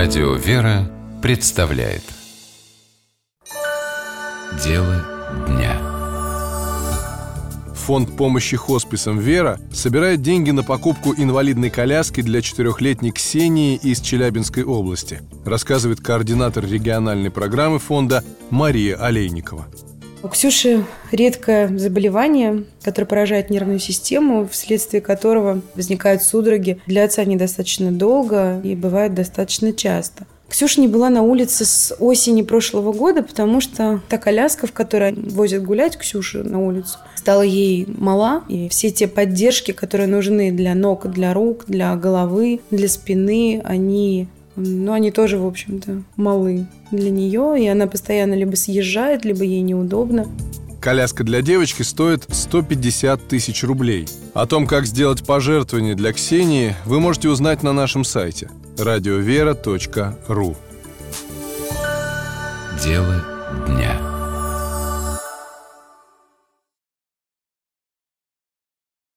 Радио «Вера» представляет Дело дня. Фонд помощи хосписам «Вера» собирает деньги на покупку инвалидной коляски для 4-летней Ксении из Челябинской области, рассказывает координатор региональной программы фонда Мария Олейникова. У Ксюши редкое заболевание, которое поражает нервную систему, вследствие которого возникают судороги. Длятся они достаточно долго и бывают достаточно часто. Ксюша не была на улице с осени прошлого года, потому что та коляска, в которой возят гулять Ксюшу на улицу, стала ей мала. И все те поддержки, которые нужны для ног, для рук, для головы, для спины, они тоже, в общем-то, малы для нее. И она постоянно либо съезжает, либо ей неудобно. Коляска для девочки стоит 150 тысяч рублей. О том, как сделать пожертвование для Ксении, вы можете узнать на нашем сайте radiovera.ru. Дело дня.